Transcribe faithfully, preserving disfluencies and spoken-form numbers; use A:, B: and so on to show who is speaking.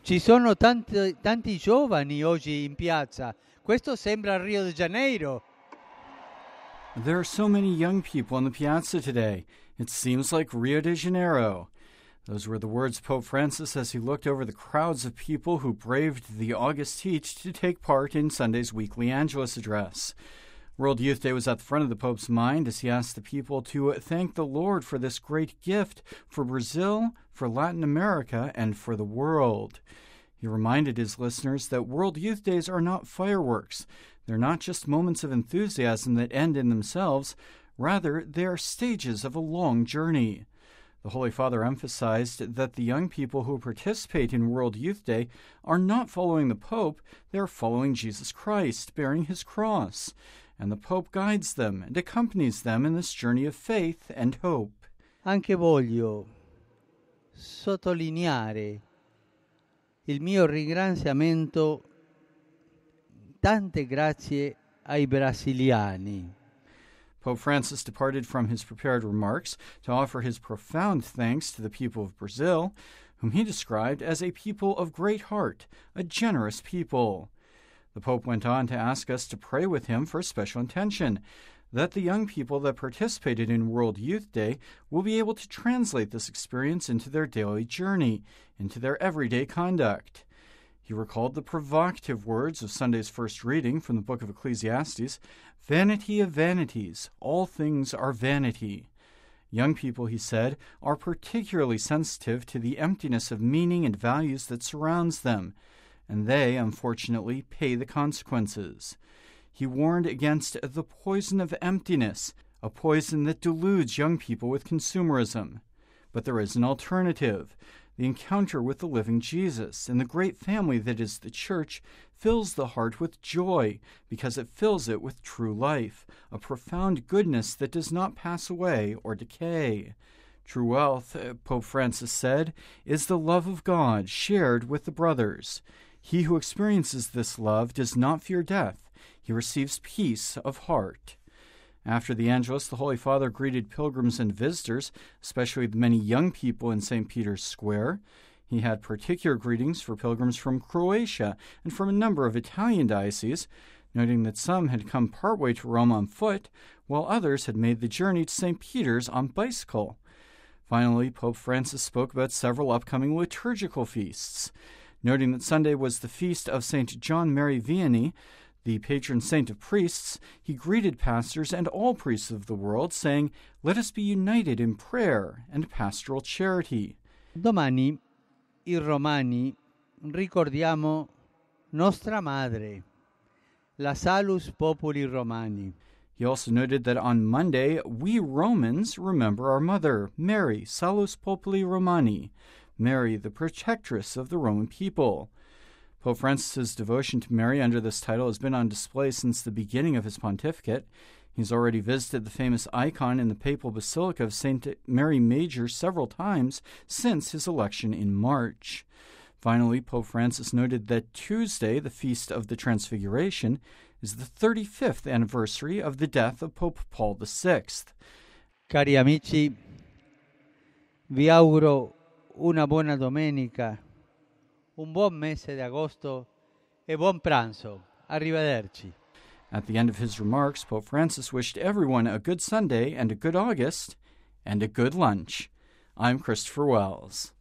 A: Ci sono tanti, tanti giovani oggi in piazza. Questo sembra Rio de Janeiro.
B: There are so many young people in the piazza today. It seems like Rio de Janeiro. Those were the words of Pope Francis as he looked over the crowds of people who braved the August heat to take part in Sunday's weekly Angelus address. World Youth Day was at the front of the Pope's mind as he asked the people to thank the Lord for this great gift for Brazil, for Latin America, and for the world. He reminded his listeners that World Youth Days are not fireworks. They're not just moments of enthusiasm that end in themselves. Rather, they are stages of a long journey. The Holy Father emphasized that the young people who participate in World Youth Day are not following the Pope, they are following Jesus Christ, bearing his cross. And the Pope guides them and accompanies them in this journey of faith and hope.
A: Anche voglio sottolineare il mio ringraziamento, tante grazie ai brasiliani.
B: Pope Francis departed from his prepared remarks to offer his profound thanks to the people of Brazil, whom he described as a people of great heart, a generous people. The Pope went on to ask us to pray with him for a special intention, that the young people that participated in World Youth Day will be able to translate this experience into their daily journey, into their everyday conduct. He recalled the provocative words of Sunday's first reading from the book of Ecclesiastes, "Vanity of vanities, all things are vanity." Young people, he said, are particularly sensitive to the emptiness of meaning and values that surrounds them, and they, unfortunately, pay the consequences. He warned against the poison of emptiness, a poison that deludes young people with consumerism. But there is an alternative. The encounter with the living Jesus and the great family that is the Church fills the heart with joy because it fills it with true life, a profound goodness that does not pass away or decay. True wealth, Pope Francis said, is the love of God shared with the brothers. He who experiences this love does not fear death. He receives peace of heart. After the Angelus, the Holy Father greeted pilgrims and visitors, especially the many young people in Saint Peter's Square. He had particular greetings for pilgrims from Croatia and from a number of Italian dioceses, noting that some had come partway to Rome on foot, while others had made the journey to Saint Peter's on bicycle. Finally, Pope Francis spoke about several upcoming liturgical feasts. Noting that Sunday was the feast of Saint John Mary Vianney, the patron saint of priests, he greeted pastors and all priests of the world, saying, "Let us be united in prayer and pastoral charity."
A: Domani, i Romani, ricordiamo Nostra Madre, la Salus Populi Romani.
B: He also noted that on Monday, we Romans remember our mother, Mary, Salus Populi Romani, Mary, the protectress of the Roman people. Pope Francis's devotion to Mary under this title has been on display since the beginning of his pontificate. He's already visited the famous icon in the papal basilica of Saint Mary Major several times since his election in March. Finally, Pope Francis noted that Tuesday, the Feast of the Transfiguration, is the thirty-fifth anniversary of the death of Pope Paul the Sixth.
A: Cari amici, vi auguro una buona domenica, un buon mese di agosto e buon pranzo. Arrivederci.
B: At the end of his remarks, Pope Francis wished everyone a good Sunday and a good August and a good lunch. I'm Christopher Wells.